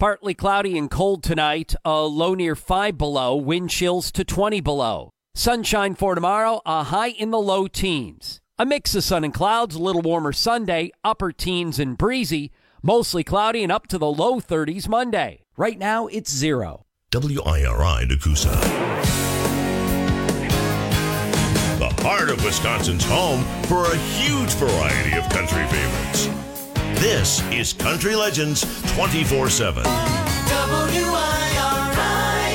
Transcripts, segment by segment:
Partly cloudy and cold tonight, a low near 5 below, wind chills to 20 below. Sunshine for tomorrow, a high in the low teens. A mix of sun and clouds, a little warmer Sunday, upper teens and breezy, mostly cloudy and up to the low 30s Monday. Right now, it's 0. WIRI Nakusa. The heart of Wisconsin's home for a huge variety of country favorites. This is Country Legends 24/7. WIRI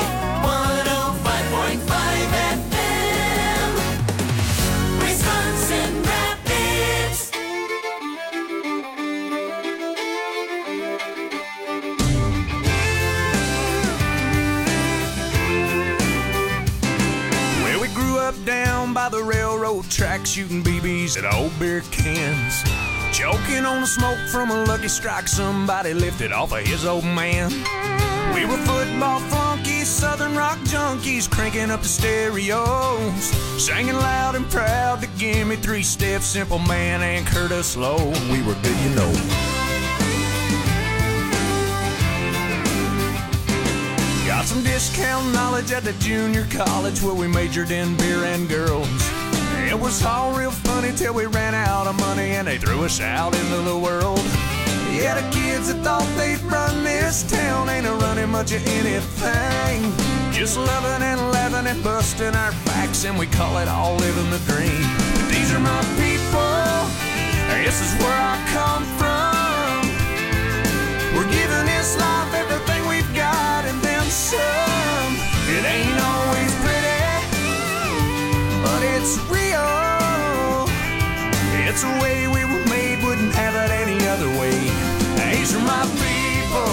105.5 FM, Wisconsin Rapids. Well, we grew up down by the railroad track, shooting BBs at old beer cans. Choking on the smoke from a Lucky Strike somebody lifted off of his old man. We were football flunkies, southern rock junkies, cranking up the stereos, singing loud and proud to Give Me 3 Steps, Simple Man, and Curtis Low. We were good, you know. Got some discount knowledge at the junior college where we majored in beer and girls. It was all real funny till we ran out of money and they threw us out into the world. Yeah, the kids that thought they'd run this town ain't a-running much of anything. Just loving and laughing and busting our backs, and we call it all living the dream. These are my people, this is where I come from. We're giving this life everything we've got and then some. It ain't always pretty, but it's real. It's the way we were made, wouldn't have it any other way. These are my people.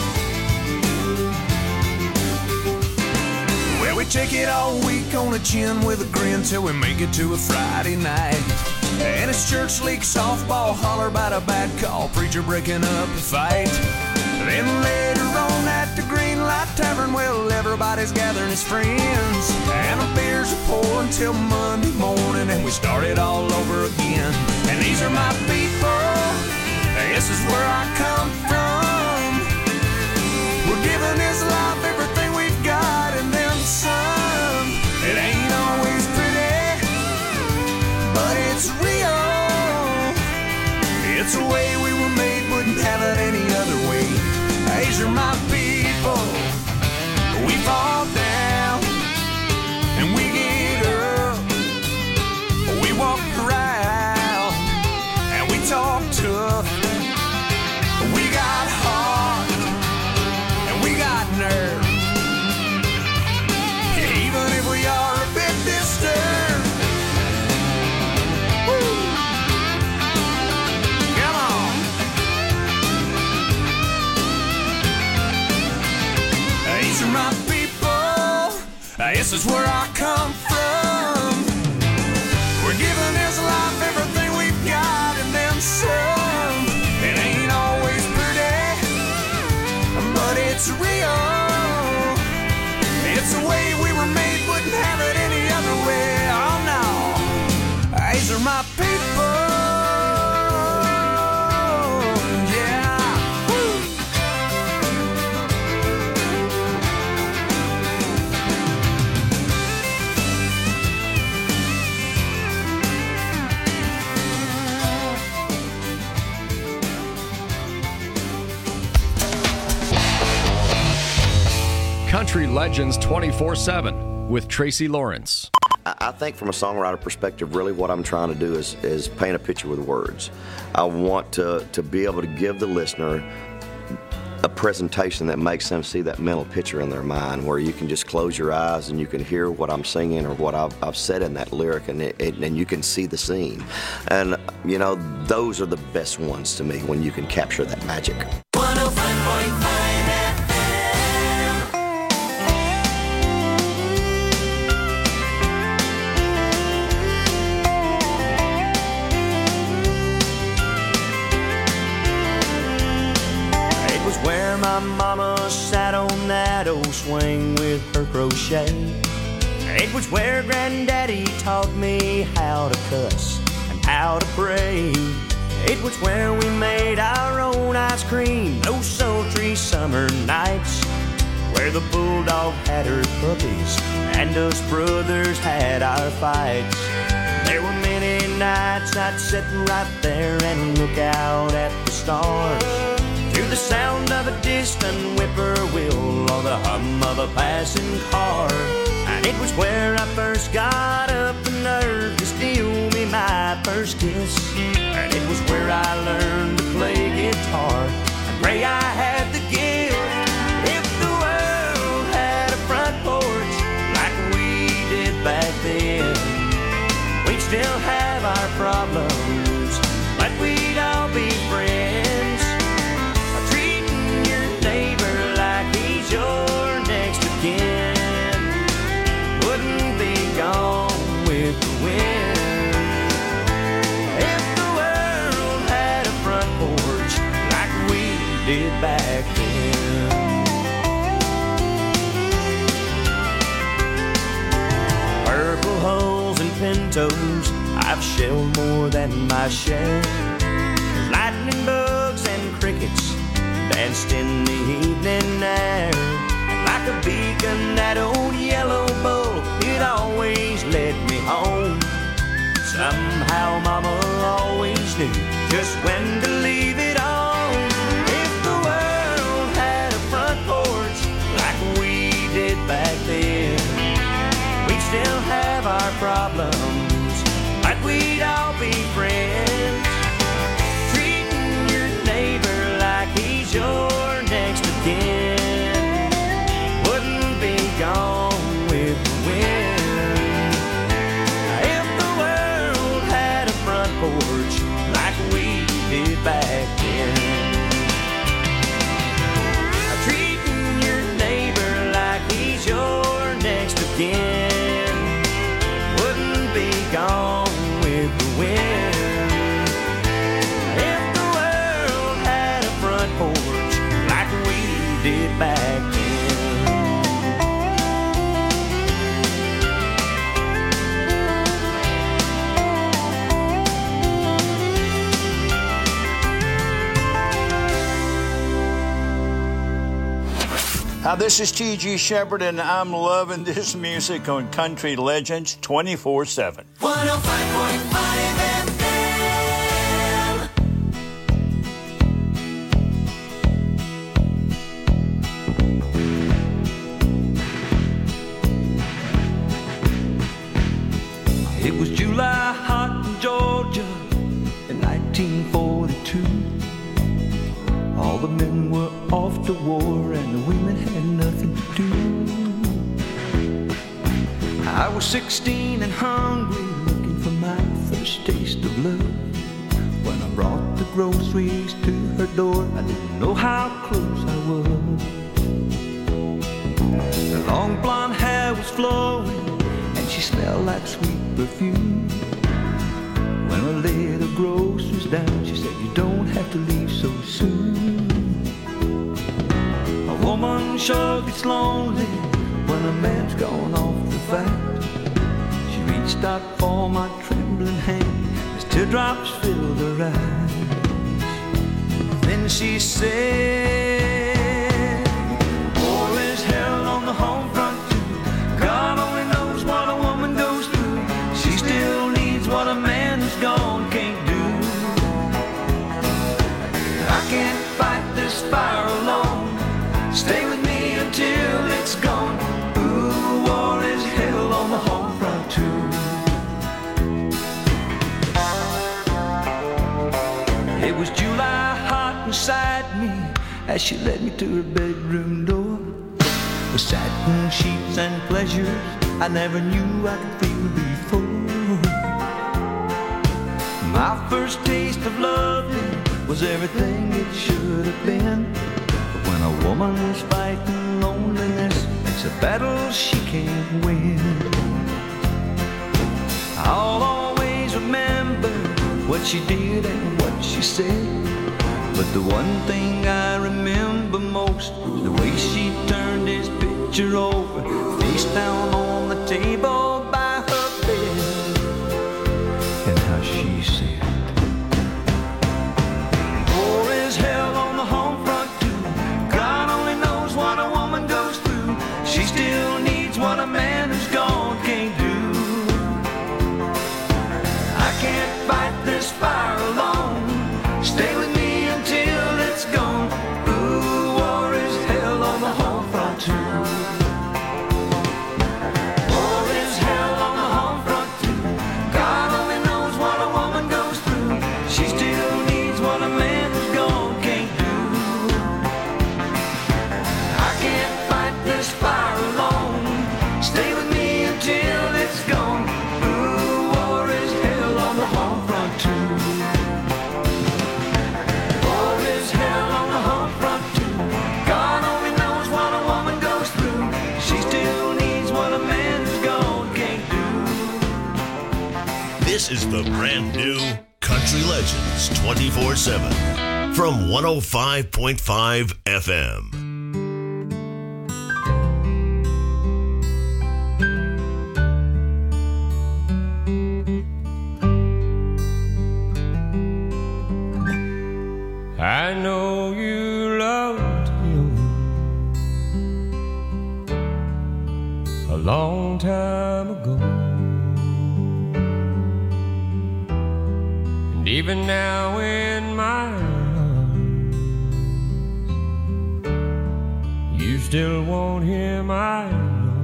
Well, we take it all week on the chin with a grin till we make it to a Friday night. And it's church league softball, holler about a bad call, preacher breaking up a fight. Then later on at the Green Light Tavern, well, everybody's gathering his friends, and the beers are pouring till Monday morning, and we start it all over again. And these are my people, this is where I come from. We're giving this life everything we've got and then some. It ain't always pretty, but it's real. It's the way we were made, wouldn't have it any other way. These are my people. We fall down and we get up. We walk around and we talk tough. We got heart and we got nerve. Even if we are a bit disturbed. Woo. Come on. These are my people. This is where I come from. We're giving this life everything we've got and then some. It ain't always pretty, but it's real. It's the way we were made, wouldn't have it any other way. Oh no, these are my people. Country Legends 24/7 with Tracy Lawrence. I think from a songwriter perspective, really what I'm trying to do is paint a picture with words. I want to be able to give the listener a presentation that makes them see that mental picture in their mind, where you can just close your eyes and you can hear what I'm singing or what I've said in that lyric, and you can see the scene. And, you know, those are the best ones to me, when you can capture that magic. 105.5 where my mama sat on that old swing with her crochet. It was where Granddaddy taught me how to cuss and how to pray. It was where we made our own ice cream, those sultry summer nights, where the bulldog had her puppies and us brothers had our fights. There were many nights I'd sit right there and look out at the stars, through the sound of a distant whippoorwill or the hum of a passing car. And it was where I first got up the nerve to steal me my first kiss. And it was where I learned to play guitar and pray I had the gift. If the world had a front porch like we did back then, we'd still have our problems, but we'd all be friends. Treating your neighbor like he's your next of kin wouldn't be gone with the wind. If the world had a front porch like we did back then. Purple hulls and pintos, I've shelled more than my share. Lightning bugs and crickets danced in the evening air. And like a beacon, that old yellow bull, it always led me home. Somehow Mama always knew just when to leave it on. If the world had a front porch like we did back then, we'd still have our problems, but we'd all be friends. Treating your neighbor like he's your next of kin wouldn't be gone with the wind. If the world had a front porch like we did back then, treating your neighbor like he's your next of kin wouldn't be gone with the wind. If the world had a front porch like we did back then. Hi, this is T.G. Shepherd, and I'm loving this music on Country Legends 24/7. 105.5 FM. It was July hot in Georgia in 1942. All the men were off to war and the women had nothing to do. I was 16 and hungry, looking for my first taste of love. When I brought the groceries to her door, I didn't know how close I was. Her long blonde hair was flowing and she smelled like sweet perfume. When I laid the groceries down, she said, "You don't have to leave so soon." A woman sure gets lonely when a man's gone off to fight. She reached out for my trembling hand as teardrops filled her eyes. Then she said, "War is hell on the home front too. God only knows what a woman goes through. She still needs what a man who's gone can't do. I can't fight this fire alone. Stay with me until it's gone. Ooh, war is hell on the home front too." It was July hot inside me as she led me to her bedroom door. With satin sheets and pleasures I never knew I could feel before. My first taste of loving was everything it should have been. But when a woman's fighting loneliness, it's a battle she can't win. I'll always remember what she did and what she said. But the one thing I remember most was the way she turned his picture over, face down on the table by her bed, and how she said, She still needs what a man who's gone can't do. I can't fight this fire alone. Stay with me until it's gone. Ooh, war is hell on the home front too. War is hell on the home front too. God only knows what a woman goes through. She still needs what a man who's gone can't do. I can't fight this fire alone. Stay with me until it's gone. Ooh, war is hell on the home front too. War is hell on the home front too. God only knows what a woman goes through. She still needs what a man who's gone can't do. This is the brand new Country Legends 24/7 from 105.5 FM. I know you loved him a long time ago, and even now in my arms, you still want him, I know.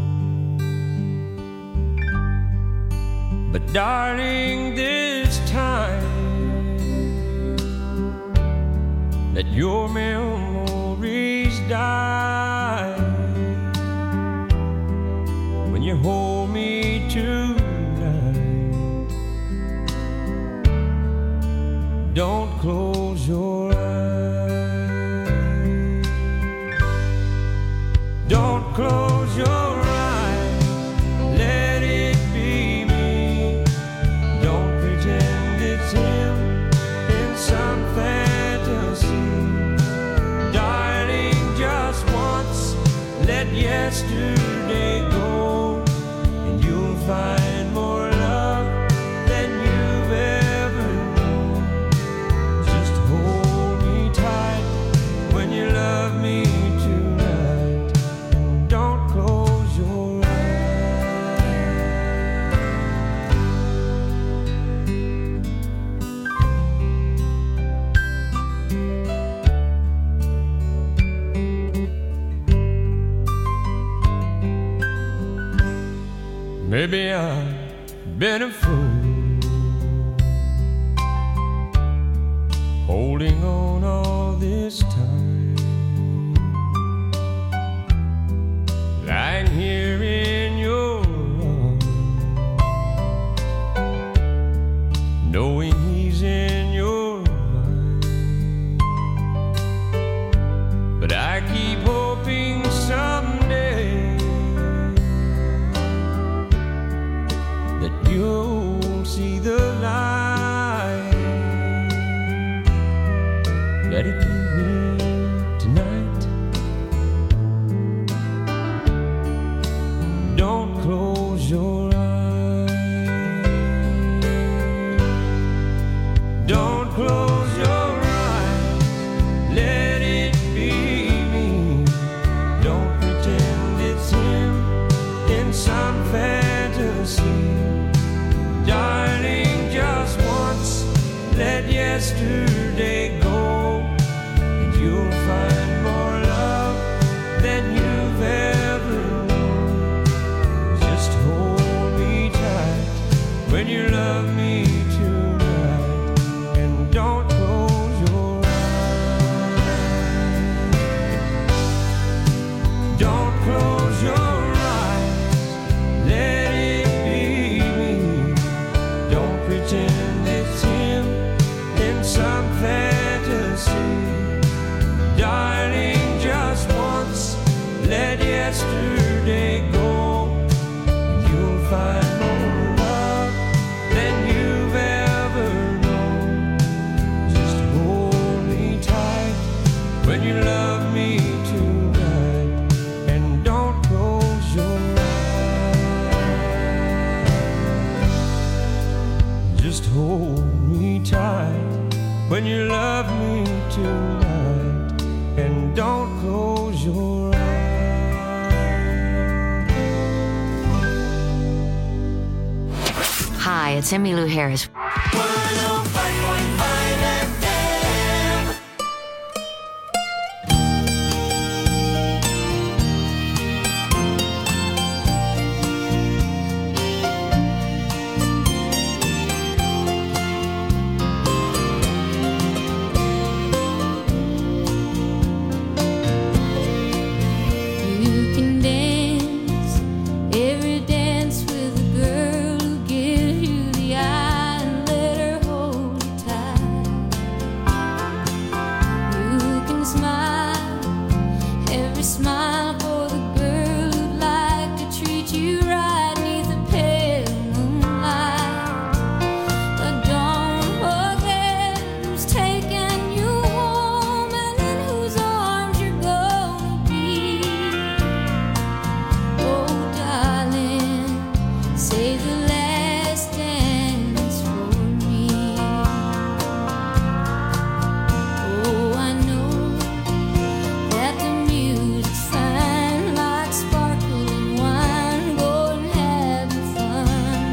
But darling, this time let your memories die. When you hold me tonight, don't close your eyes. Don't close your eyes. Let it be me. Don't pretend it's him in some fantasy. Darling, just once, let yesterday go, and you'll find more love than you've ever known. Just hold me tight when you love me tonight, and don't close your Maybe I've been a fool, holding on all this time, lying here in your arms, knowing he's in your mind. But I keep hoping someday that you'll see the light. Let it be me tonight. Don't close your eyes. Don't close your eyes. Let it be me. Don't pretend it's him in some fantasy. Darling, just once, let yesterday go, and you'll find more love than you've ever known. Just hold me tight when you love me tonight, and don't close your eyes. Don't close your eyes. Let it be me. Don't pretend it's him in some fantasy. Darling, just once, let yesterday go, and you'll find more love than you've ever known. Just hold me tight when you love me tonight, and don't close your eyes. Just hold me tight when you love me tonight, and don't close your eyes. Hi, it's Emmylou Harris. 105.5 FM. You can dance every dance with a girl who gives you the eye and let her hold you tight. You can smile every smile for the girl who'd like to treat you right neath the pale moonlight. But don't forget who's taking you home and in whose arms you're gonna be. Oh, darling, save the last dance for me. Oh, I know that the music's fine like sparkling wine. Go and have your fun.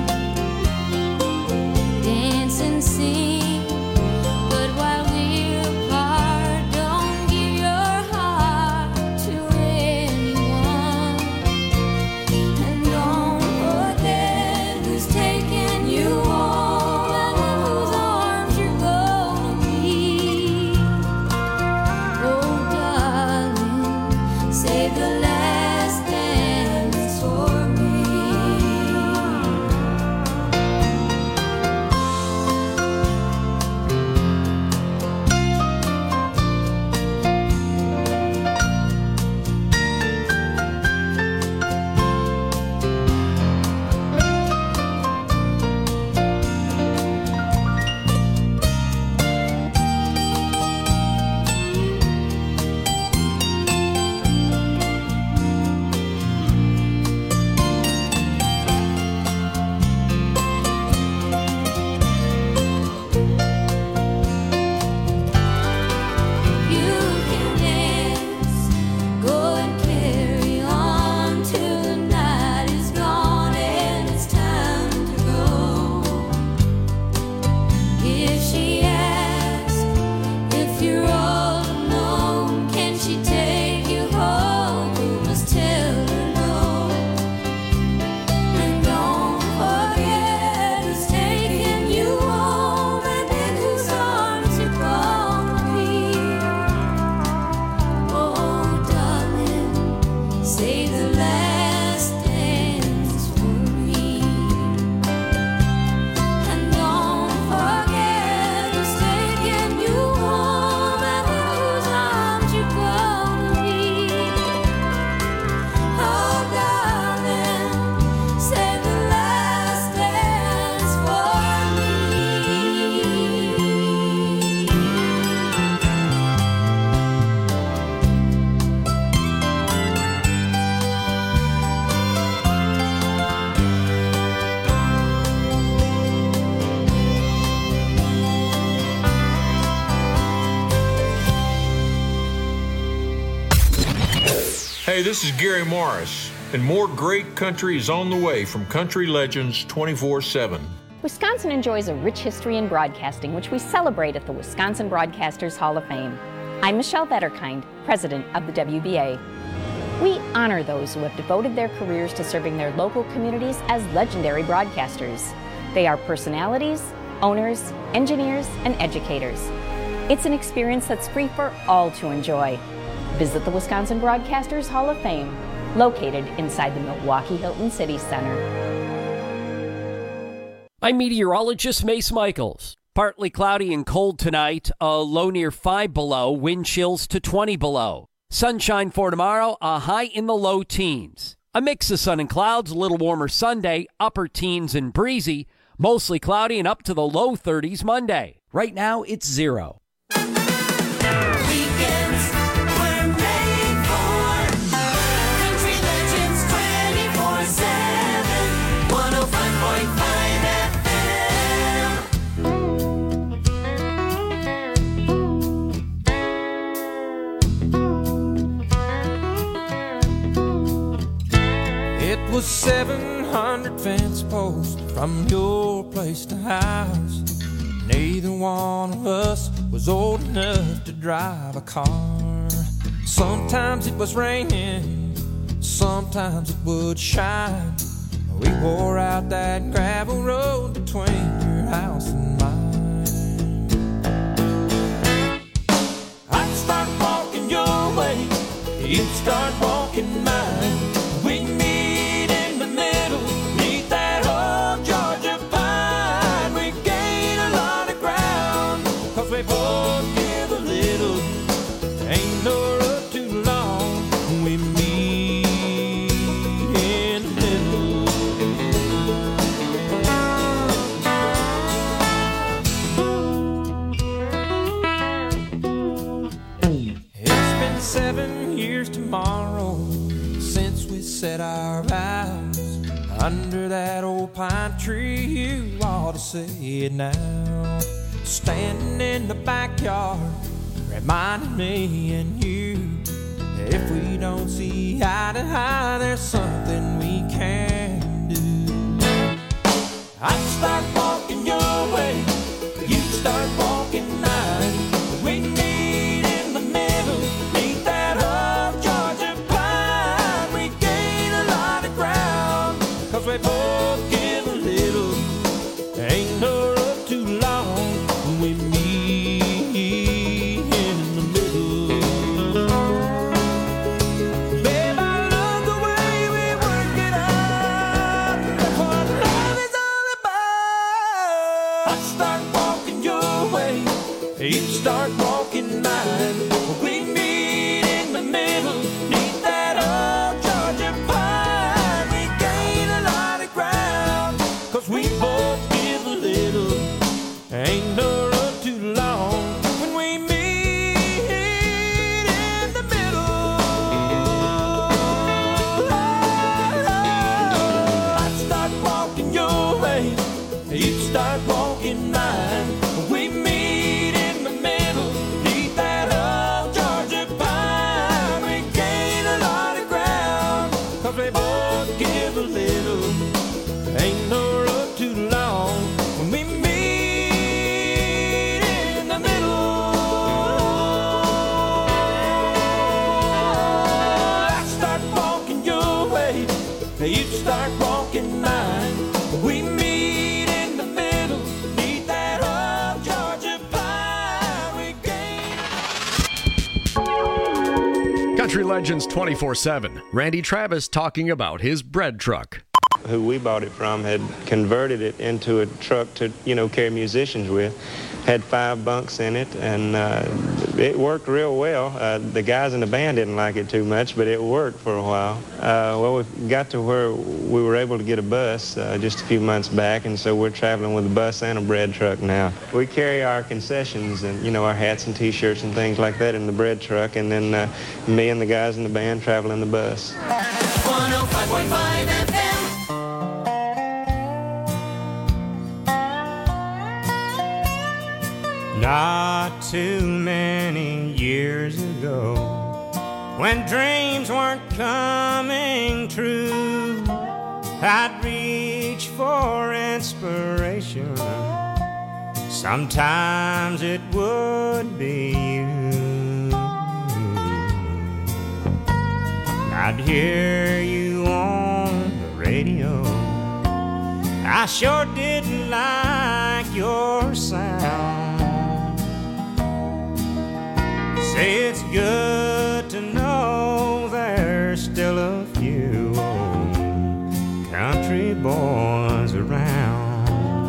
Dance and sing, but while we're apart, don't give your heart to anyone. And don't forget who's taking you home and in whose arms you're gonna be. Oh, darling, save the last dance for me. You can dance, go and carry on till the night is gone and it's time to go. If she asks if you're all alone, can she take you home? You must tell her no. And don't forget who's taking you home and in whose arms you're gonna be. Oh, darling, save the last dance for me. And don't forget who's taking you home and in whose arms you're gonna be. Oh, darling, save the last dance for me. Hey, this is Gary Morris, and more great country is on the way from Country Legends 24/7. Wisconsin enjoys a rich history in broadcasting, which we celebrate at the Wisconsin Broadcasters Hall of Fame. I'm Michelle Vetterkind, president of the WBA. We honor those who have devoted their careers to serving their local communities as legendary broadcasters. They are personalities, owners, engineers, and educators. It's an experience that's free for all to enjoy. Visit the Wisconsin Broadcasters Hall of Fame, located inside the Milwaukee Hilton City Center. I'm meteorologist Mace Michaels. Partly cloudy and cold tonight, a low near 5 below, wind chills to 20 below. Sunshine for tomorrow, a high in the low teens. A mix of sun and clouds, a little warmer Sunday, upper teens and breezy, mostly cloudy and up to the low 30s Monday. Right now, it's 0. Weekends were made for Country Legends 24/7, 105.5 FM. It was 7 100 fence posts from your place to house. Neither one of us was old enough to drive a car. Sometimes it was raining, sometimes it would shine. We wore out that gravel road between your house and mine. I'd start walking your way, you'd start walking mine. We'd meet in the middle, neath that old Georgia pine. We gain a lot of ground, 'cause we both give a little. Ain't no road too long, we meet in the middle. It's been 7 years tomorrow since we said our vows under that old pine tree. You ought to say it now. Standing in the backyard, reminding me and you, if we don't see eye to eye, there's something we can do. I'd start walking your way, you'd start walking mine. We meet in the middle, neath that old Georgia pine. We gain a lot of ground, 'cause we both give a little. Ain't no road too long, we meet in the middle. Babe, I love the way we work it out. That's what love is all about. I start walking your way, you start walking mine. We meet in the middle, neath that old Georgia pine. We gain a lot of ground, 'cause we both give a little. Ain't no road too long when we meet in the middle. I'd start walking your way, you'd start walking mine. We meet in the middle, neath that old Georgia pine. We gain a lot of ground, 'cause we both give a little. Ain't no road too long when we meet in the middle. I start walking your way, you start walking mine. We meet in the middle, neath that old Georgia pine. We gain. Country Legends 24/7. Randy Travis talking about his bread truck. Who we bought it from had converted it into a truck to, carry musicians with. Had 5 bunks in it, and it worked real well. The guys in the band didn't like it too much, but it worked for a while. Well, we got to where we were able to get a bus just a few months back, and so we're traveling with a bus and a bread truck now. We carry our concessions and, our hats and T-shirts and things like that in the bread truck, and then me and the guys in the band travel in the bus. 105.5 FM. Not too many years ago, when dreams weren't coming true, I'd reach for inspiration. Sometimes it would be you. I'd hear you on the radio. I sure didn't like your sound. Say it's good to know there's still a few old country boys around.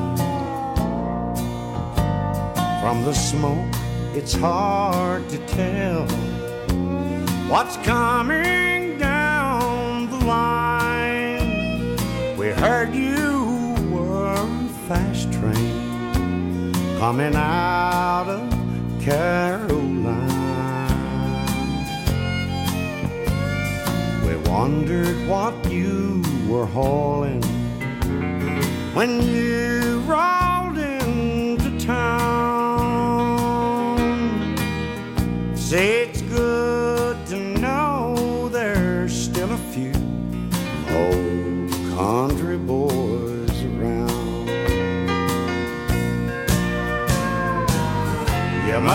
From the smoke, it's hard to tell what's coming down the line. We heard you were a fast train coming out of Carolina. We wondered what you were hauling when you rolled into town. Say it's good to know there's still a few old country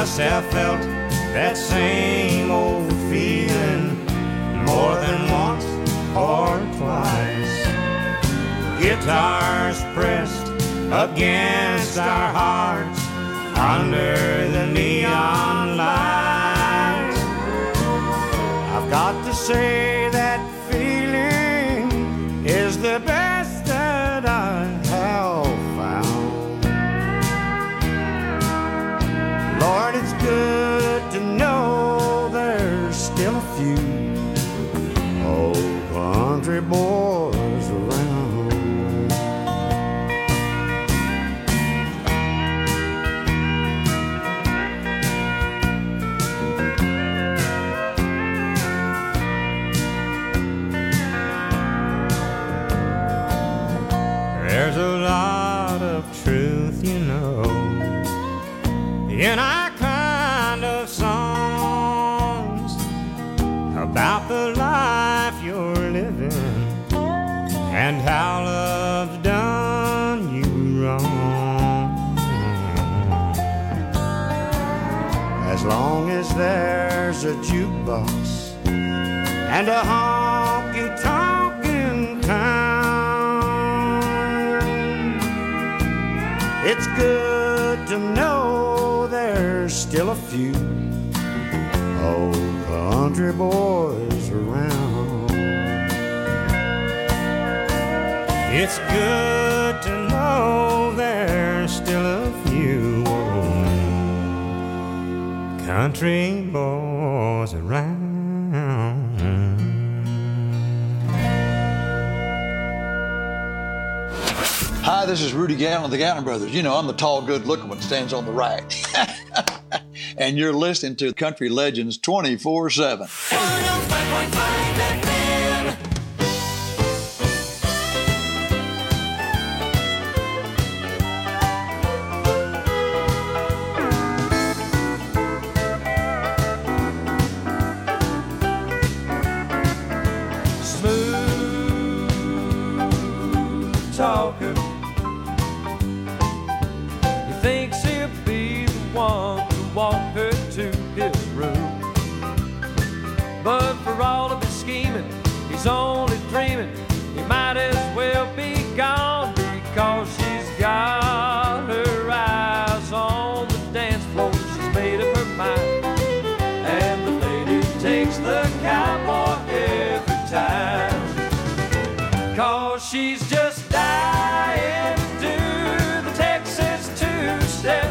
must have felt that same old feeling more than once or twice. Guitars pressed against our hearts under the neon lights. I've got to say that feeling is the best that I have found. Lord, it's good to know there's still a few old country boys around. There's a lot of truth, you know, in our kind of songs about the life you're living and how love's done you wrong. As long as there's a jukebox and a honky-tonkin' town, it's good to know there's still a few old country boys around. It's good to know there's still a few old country boys around. Hi, this is Rudy Gallon of the Gallon Brothers. You know, I'm the tall, good-looking one that stands on the right. And you're listening to Country Legends 24/7. 105.5 FM. Smooth talker. Thinks he'll be the one to walk her to his room. But for all of his scheming, he's only dreaming. He might as well be gone because she's got her eyes on the dance floor. She's made up her mind, and the lady takes the cowboy every time. 'Cause she's just dying to do the Texas two-step,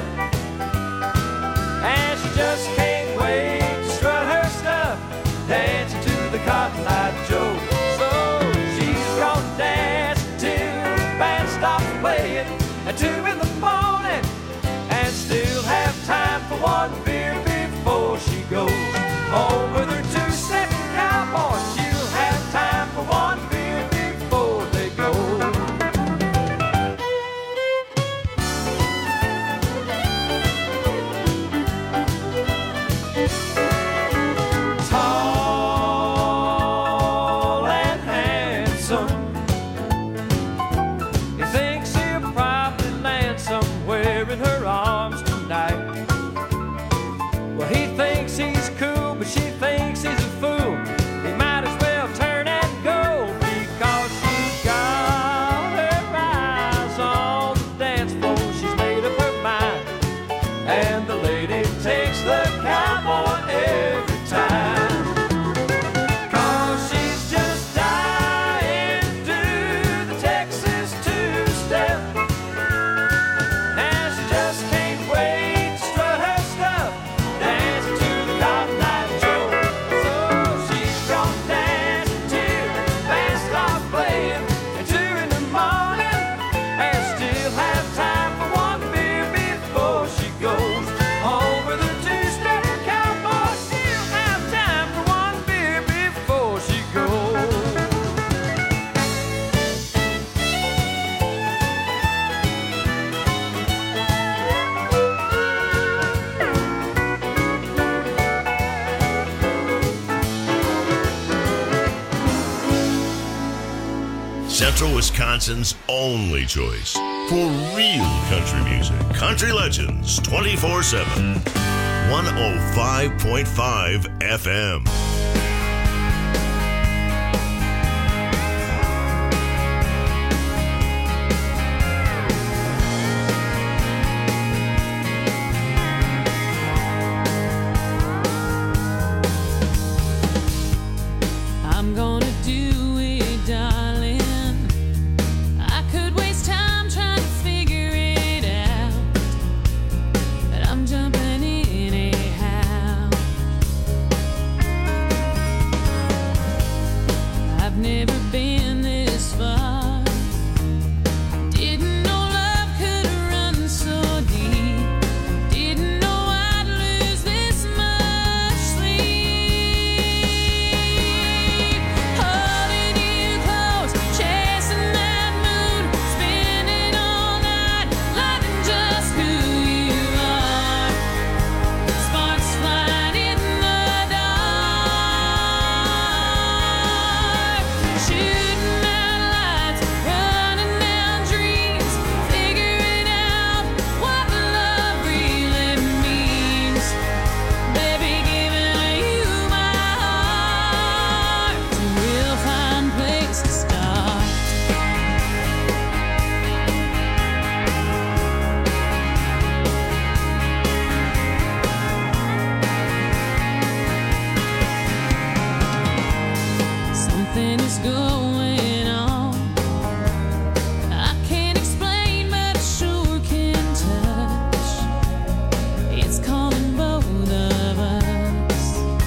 and she just can't wait to strut her stuff, dancing to the Cotton Eye Joe. So she's gonna dance till the band stops playing at 2 in the morning, and still have time for one beer before she goes home with her two-step cowboy. She'll have time for one beer before they go. Tall and handsome, he thinks he'll probably land somewhere in her arms tonight. Well, he thinks he's cool, but she thinks he's a fool. He might as well turn and go because she's got her eyes on the dance floor. She's made up her mind, and the lady takes the cowboy every time. 'Cause she's just dying to do the Texas two-step, and she just can't wait to strut her stuff, dancing to the Cotton Eye Joe. So she's gonna dance till the band stops playing at 2 in the morning, and still have time for one beer before she goes home with her two-step cowboy. She'll have time for one beer before she goes. Central Wisconsin's only choice for real country music. Country Legends 24/7. 105.5 FM. I'm gonna do it, darling. I could waste time trying to figure it out, but I'm jumping in anyhow. I've never been this far. Didn't know love could run so deep. Didn't know I'd lose this much sleep. Holding you close, chasing that moon, spinning all night, loving just who you are. Sparks flying in the dark, shooting out lights, running down dreams, figuring out what love really means. Baby, giving you my heart, it's a real fine place to start. Something is going on. I can't explain, but I sure can touch. It's calling both of us.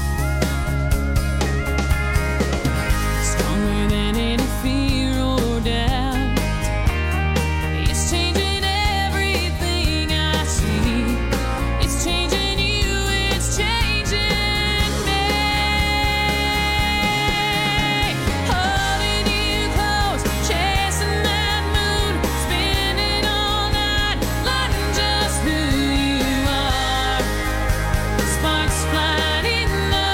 Stronger than any fear or doubt. It's changing everything I see. It's changing you, it's changing me. Holding you close, chasing that moon, spinning all night, loving just who you are. Sparks flying in the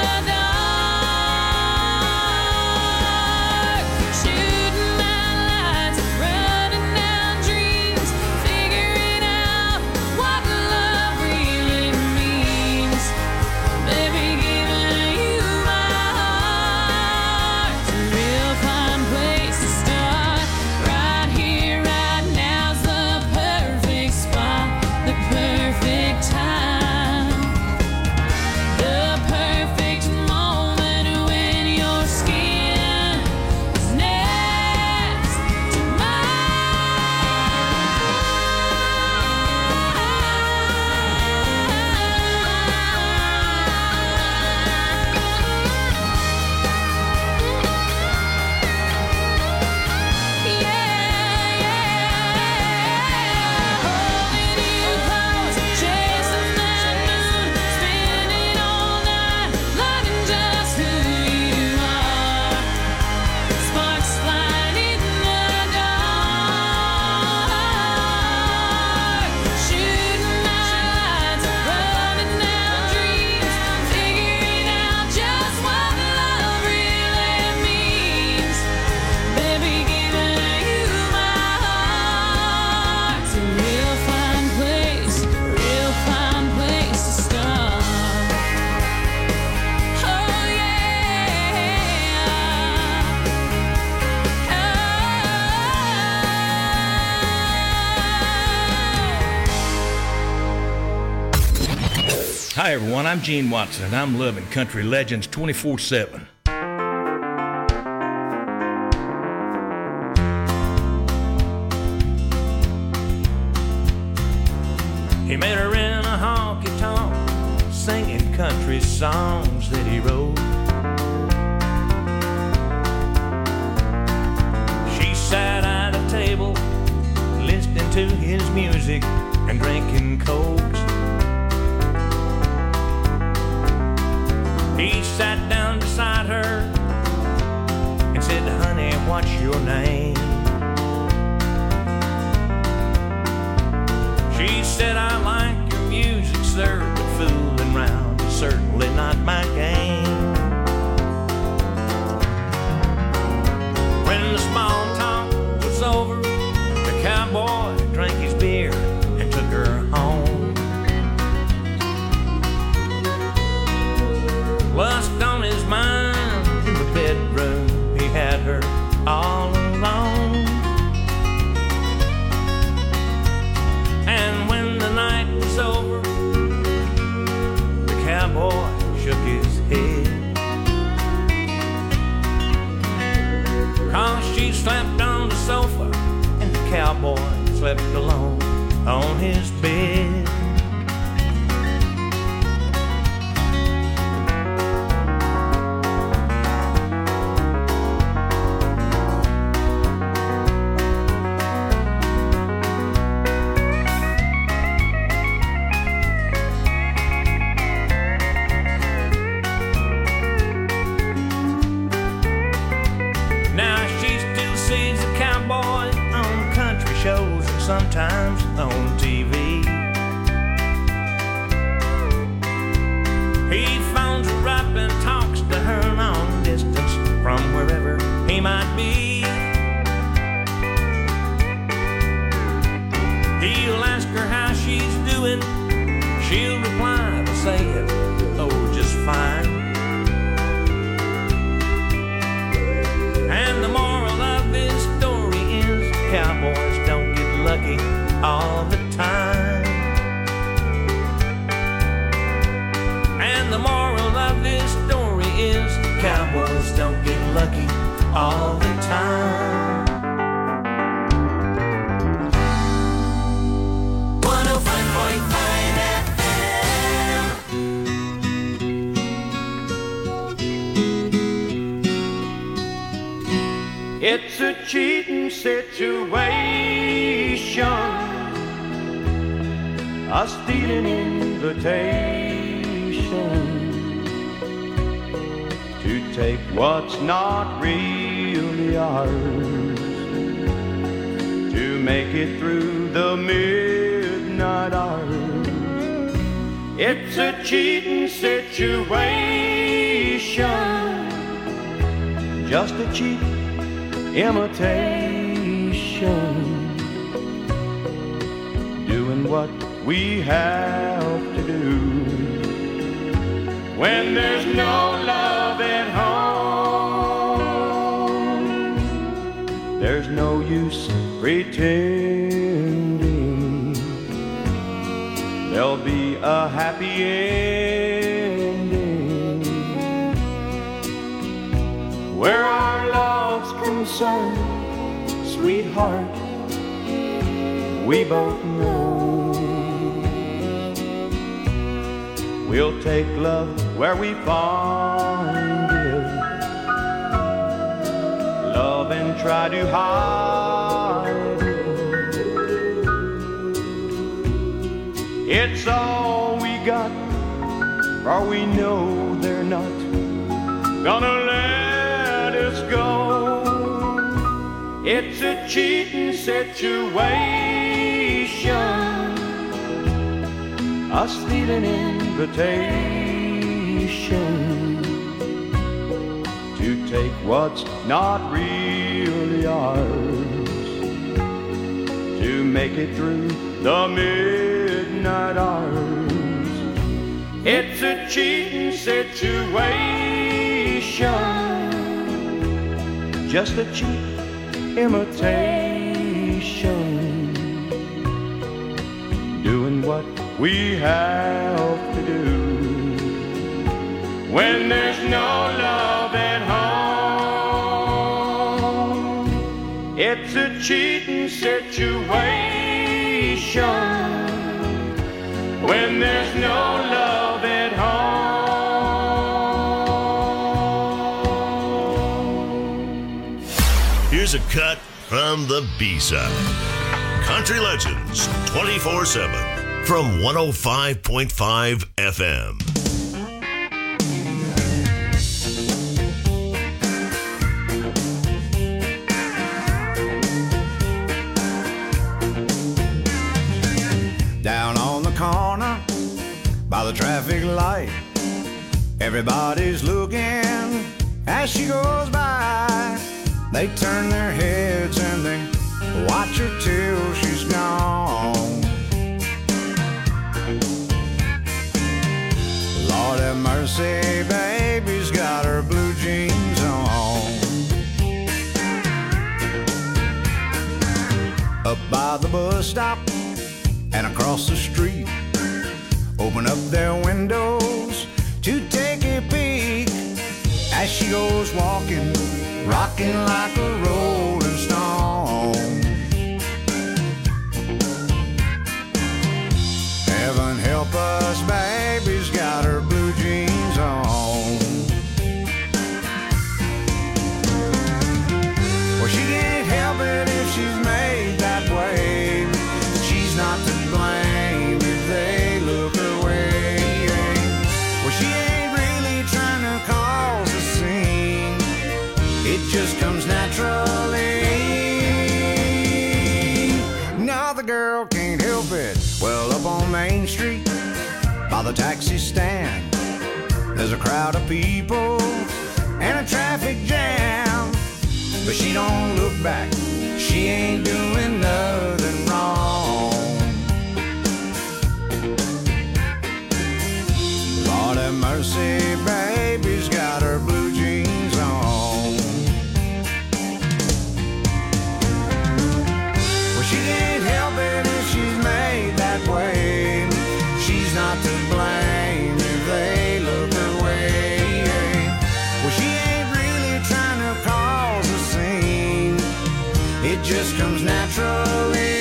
dark, shooting out lights, running down dreams, figuring out what love really means. Baby, giving you my heart, it's a real fine place to start. Right here, right now's the perfect spot, the perfect time, the perfect moment when your skin is next to holding you close, chasing that moon, spinning all night, loving just who you are. Sparks flying in the dark, shooting out lights, running down dreams, figuring out just what love really means. Baby, giving you my heart, it's a real fine place to start. Oh Hi, everyone. I'm Gene Watson, and I'm loving Country Legends 24/7. He met her in a honky-tonk, singing country songs that he wrote. She sat at a table, listening to his music and drinking cokes. He sat down beside her and said, "Honey, what's your name?" She said, "I like your music, sir, but fooling round is certainly not my game." When the small talk was over, the cowboy drank his beer and took her home. He slept on the sofa, and the cowboy slept alone on his bed. Sometimes on TV. He phones her up and talks to her long distance from wherever he might be. He'll ask her how she's doing. She'll reply by saying, oh, just fine. And the moral of this story is cowboys don't get lucky all the time. And the moral of this story is cowboys don't get lucky all the time. 105.5 FM. It's a cheating situation, a stealing invitation to take what's not really ours, to make it through the midnight hours. It's a cheating situation, just a cheap imitation, doing what we have to do when there's no love at home. There's no use pretending there'll be a happy ending where our love's concerned, sweetheart, we both know we'll take love where we find it, love and try to hide it. It's all we got, for we know they're not gonna let us go. It's a cheating situation, a stealing invitation to take what's not really ours, to make it through the midnight hours. It's a cheating situation, just a cheap imitation, doing what we have to do when there's no love at home. It's a cheating situation when there's no love at home. Here's a cut from the B-side. Country Legends 24/7 from 105.5 FM. Down on the corner by the traffic light, everybody's looking as she goes by. They turn their heads and they watch her till she's gone. Lord have mercy, baby's got her blue jeans on. Up by the bus stop and across the street, open up their windows to take a peek as she goes walking, rocking like a rolling it just comes naturally. No, the girl can't help it. Well, up on Main Street, by the taxi stand, there's a crowd of people and a traffic jam. But she don't look back, she ain't doing nothing wrong. Lord have mercy, baby's got her blue jeans on. Well, she can't help it if she's made that way. She's not to blame if they look her way. Well, she ain't really trying to cause a scene, it just comes naturally.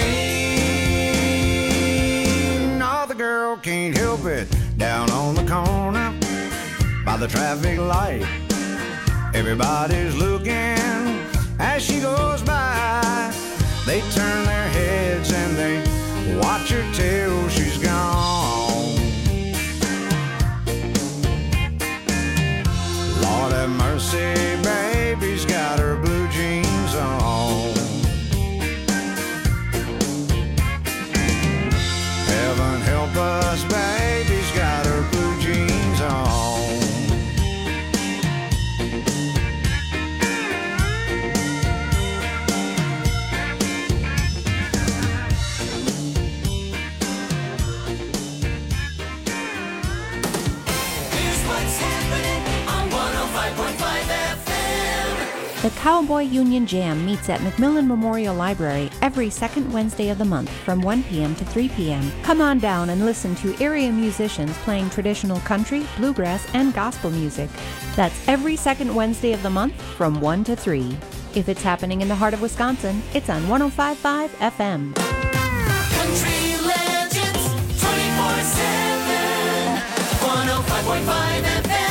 No, the girl can't help it. Down on the corner, by the traffic light, everybody's looking as she goes by. They turn their heads and they watch her till she's gone. Lord have mercy, baby's got her blue jeans on. Heaven help us, baby's got her blue jeans on. Here's what's happening on 105.5 FM. The Cowboy Union Jam meets at McMillan Memorial Library every second Wednesday of the month from 1 p.m. to 3 p.m. Come on down and listen to area musicians playing traditional country, bluegrass, and gospel music. That's every second Wednesday of the month from 1 to 3. If it's happening in the heart of Wisconsin, it's on 105.5 FM. Country Legends 24/7. 105.5 FM.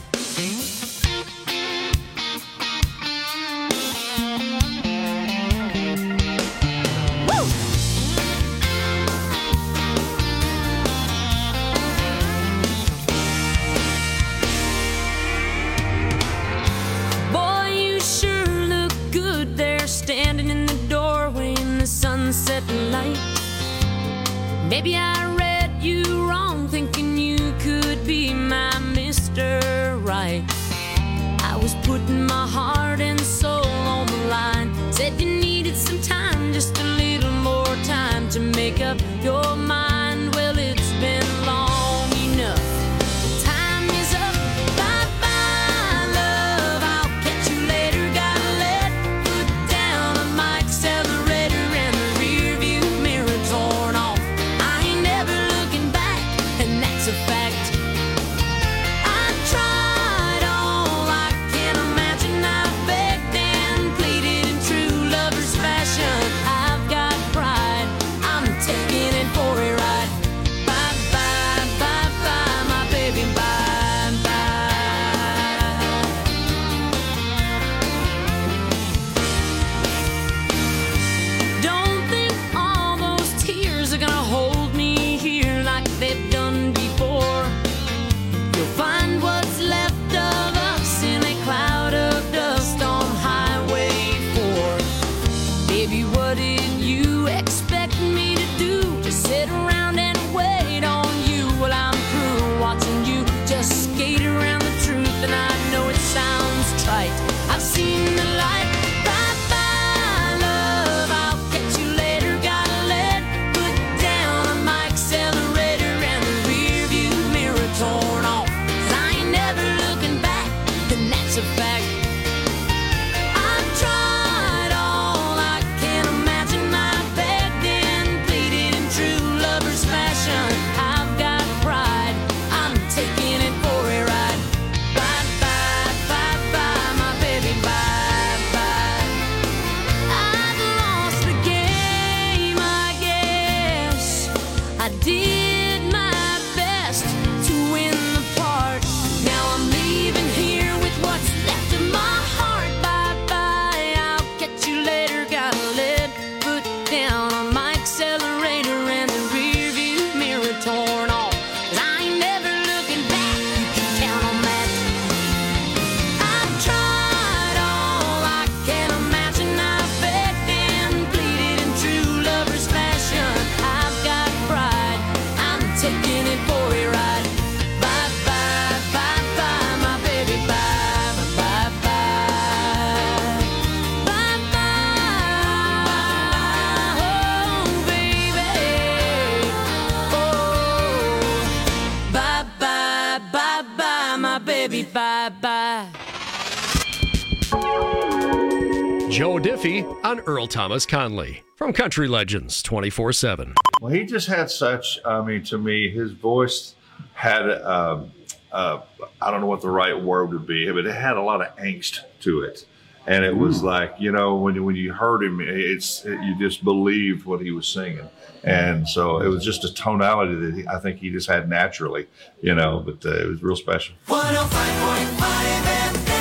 Boy, you sure look good there, standing in the doorway in the sunset light. Maybe I read you wrong, thinking you could be my Mr. Right. I was putting my heart and soul on the line. Said you needed some time, just a little more time to make up your mind. Well, it's been long enough. Time is up. Bye-bye, love. I'll catch you later. Gotta let foot down on my accelerator and the rear view mirror torn off. I ain't never looking back, and that's a fact. I tried all I can imagine. I've Joe Diffie on Earl Thomas Conley from Country Legends 24/7. Well, he just had such, to me, his voice had, I don't know what the right word would be, but it had a lot of angst to it. And it was like, when you heard him, you just believed what he was singing. And so it was just a tonality that I think he just had naturally, but it was real special. 105.5 FM.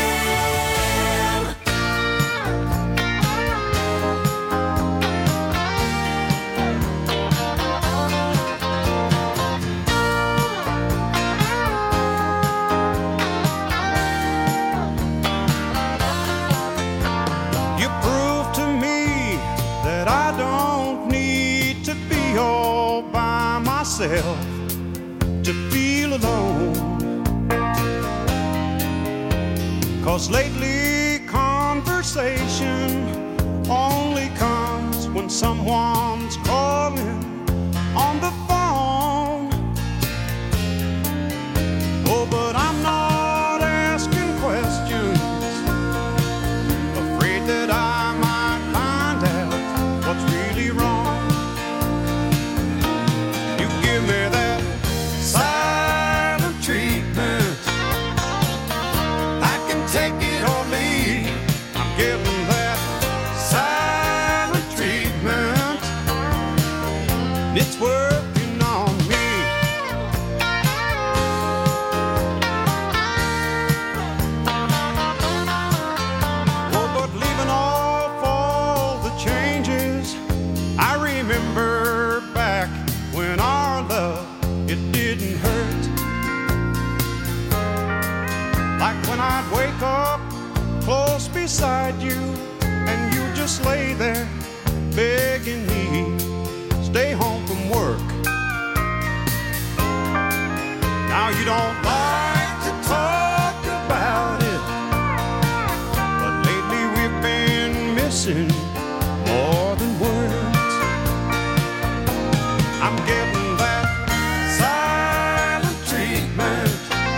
You prove to me that I don't need to be all by myself to feel alone. 'Cause lately conversation only comes when someone's calling on the phone. Oh, but I'm not asking questions, afraid that I might find out what's really wrong. You give me that silent treatment, I can take it or leave. I'm getting that silent treatment, it's working on me. Oh, but leaving off all the changes, I remember back when our love, it didn't hurt. Like when I'd wake up close beside you and you just lay there begging me, stay home from work. Now you don't like to talk about it, but lately we've been missing more than words. I'm getting that silent treatment,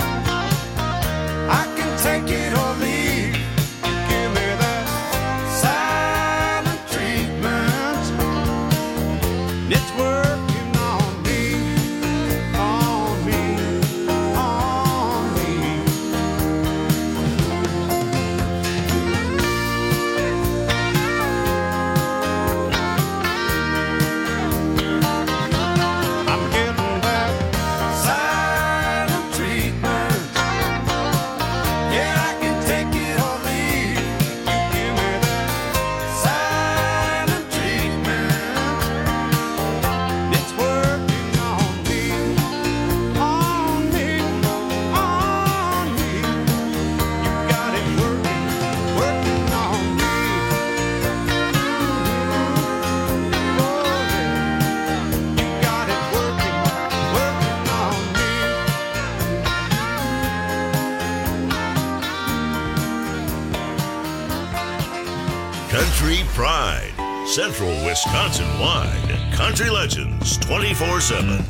I can take it or leave. Give me that silent treatment, it's working on me, on me, on me. I'm getting that silent treatment, yeah, I can take it or leave. You give me that silent treatment, it's working on me, on me, on me. You got it working, working on me. Oh, yeah. You got it working, working on me. Country Pride, Central Wisconsin-wide. Country Legends 24/7.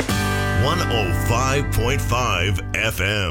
105.5 FM.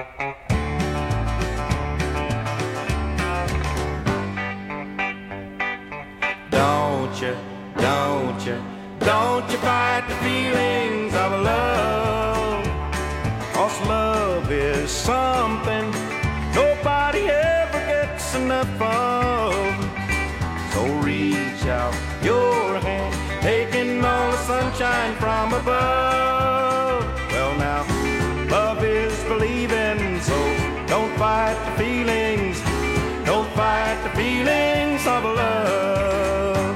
Don't you fight the feelings of love, 'cause love is something nobody ever gets enough of. So reach out your hand, taking all the sunshine from above. Well now, love is believing, so don't fight the feelings, don't fight the feelings of love.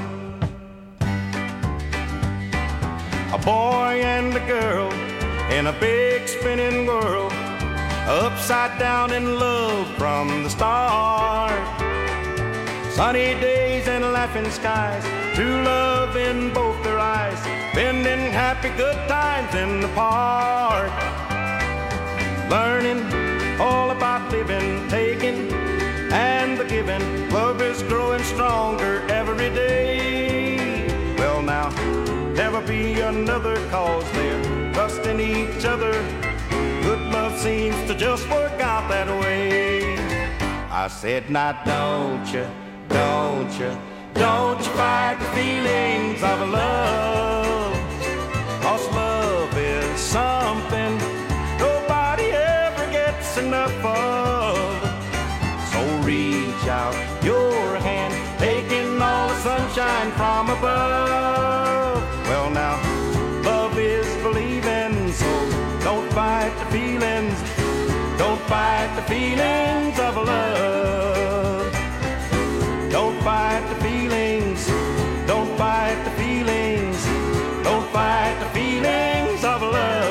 A boy and a girl in a big spinning world, upside down in love from the start. Sunny days and laughing skies, true love in both their eyes, spending happy good times in the park. Learning all about living, taking, and the giving. Love is growing stronger every day. Well now, never be another, 'cause they're trusting each other. Good love seems to just work out that way. I said, now Don't you fight the feelings of love, 'cause love is something nobody ever gets enough of. So reach out your hand, taking all the sunshine from above. Well now, love is believing, so don't fight the feelings. Don't fight the feelings of love. Don't fight the feelings. Don't fight the feelings. Don't fight the feelings of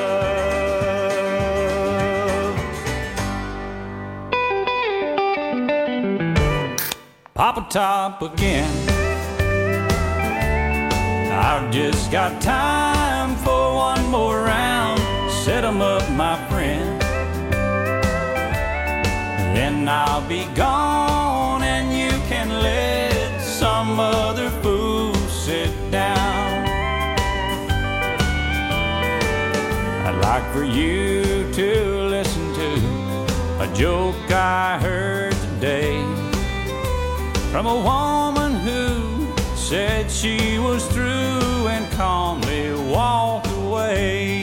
love. Papa Top again. I've just got time for one more round. Set 'em up, my friend. Then I'll be gone and you can let some other fool sit down. I'd like for you to listen to a joke I heard today from a woman who said she was through and calmly walked away.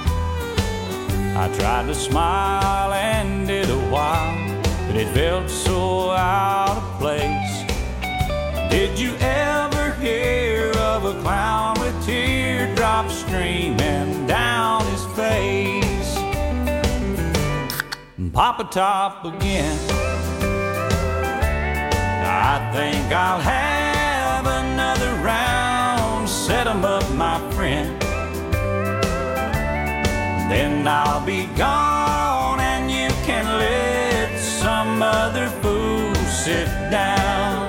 I tried to smile and did a while, but it felt so out of place. Did you ever hear of a clown with teardrops streaming down his face? Papa Top again. I think I'll have another round. Set 'em up, my friend. Then I'll be gone and you can let some other fool sit down.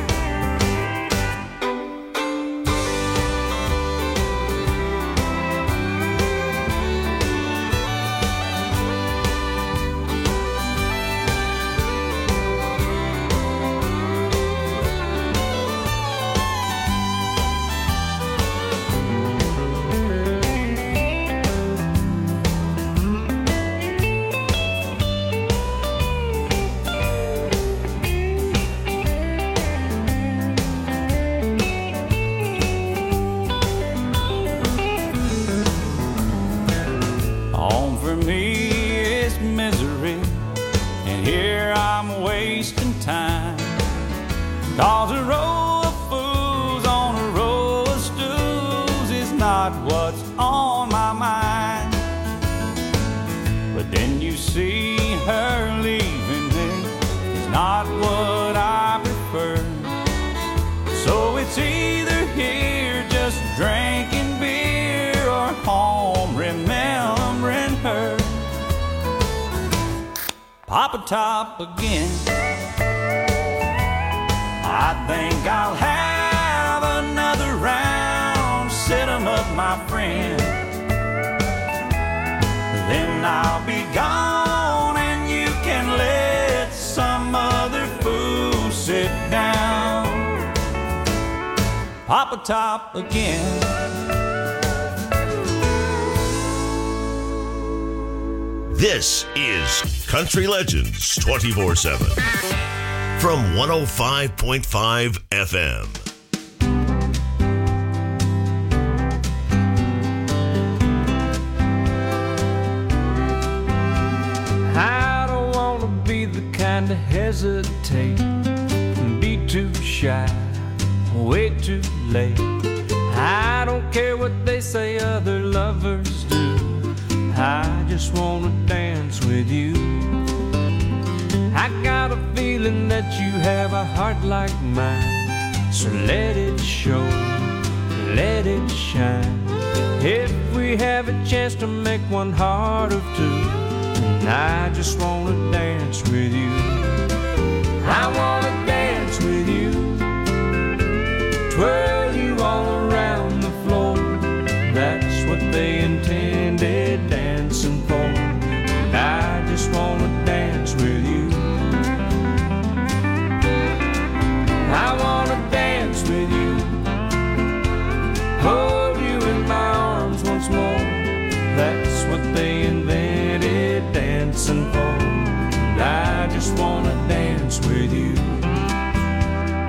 Cause a row of fools on a row of stools is not what's on my mind. But then you see her leaving me is not what I prefer. So it's either here just drinking beer or home remembering her. Papa Top again. I think I'll have another round. Set 'em up, my friend. Then I'll be gone and you can let some other fool sit down. Papa Top again. This is Country Legends 24/7 from 105.5 FM. I don't want to be the kind to hesitate and be too shy, way too late. I don't care what they say other lovers do. I just want to dance with you. I got a feeling that you have a heart like mine, so let it show, let it shine. If we have a chance to make one heart of two, and I just want to dance with you. I want to dance with you, twirl you all around the floor. That's what they intended dancing for, and I just want to dance with you. I want to dance with you, hold you in my arms once more. That's what they invented dancing for, and I just want to dance with you.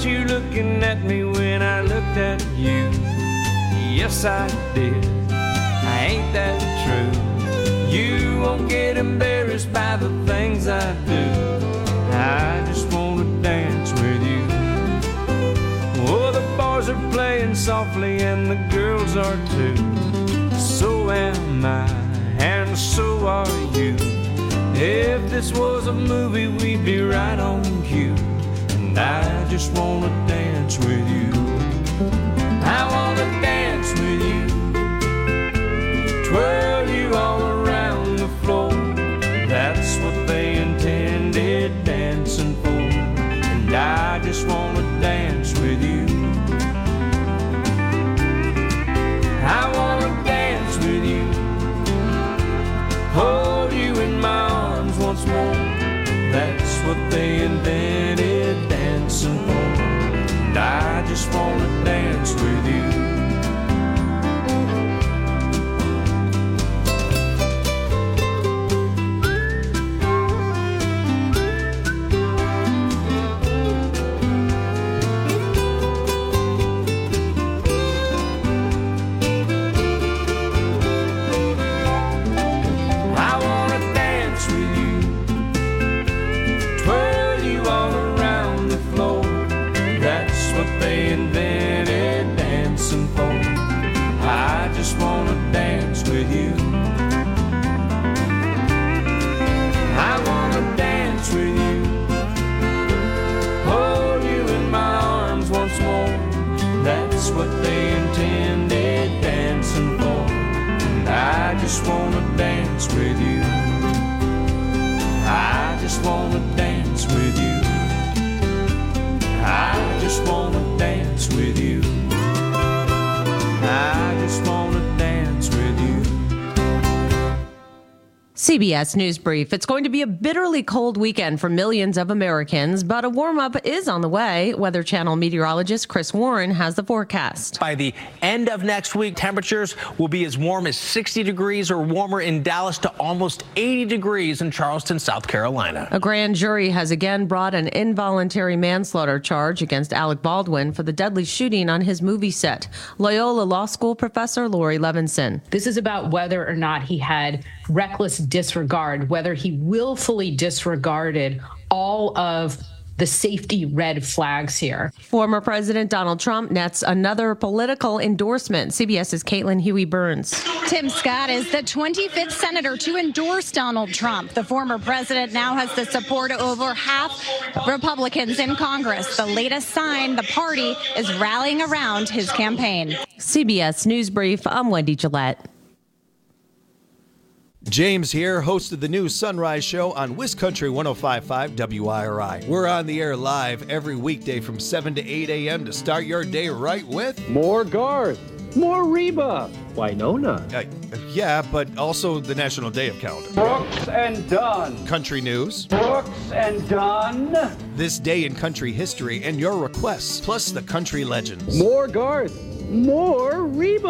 Weren't you looking at me when I looked at you? Yes, I did. Ain't that true? You won't get embarrassed by the things I do. I just want to dance with you. Oh, the boys are playing softly and the girls are too. So am I, and so are you. If this was a movie, we'd be right on cue. And I just want to dance with you. I want to dance with you. Twirl you all around the floor. That's what they intended dancing for. And I just want to dance with you. I want to dance with you. Hold you in my arms once more. That's what they invented dancing for. And I just want to dance with you. CBS News Brief. It's going to be a bitterly cold weekend for millions of Americans, but a warm-up is on the way. Weather Channel meteorologist Chris Warren has the forecast. By the end of next week, temperatures will be as warm as 60 degrees or warmer in Dallas to almost 80 degrees in Charleston, South Carolina. A grand jury has again brought an involuntary manslaughter charge against Alec Baldwin for the deadly shooting on his movie set. Loyola Law School professor Lori Levinson. This is about whether or not he had reckless disregard, whether he willfully disregarded all of the safety red flags here. Former President Donald Trump nets another political endorsement. CBS's Caitlin Huey-Burns. Tim Scott is the 25th senator to endorse Donald Trump. The former president now has the support of over half Republicans in Congress. The latest sign the party is rallying around his campaign. CBS News Brief. I'm Wendy Gillette. James here, host of the new Sunrise Show on Wiscountry 105.5 WIRI. We're on the air live every weekday from 7 to 8 a.m. to start your day right with more Garth, more Reba, Winona. Yeah, but also the National Day of Calendar. Brooks and Dunn. Country news. Brooks and Dunn. This day in country history and your requests, plus the country legends. More Garth, more Reba.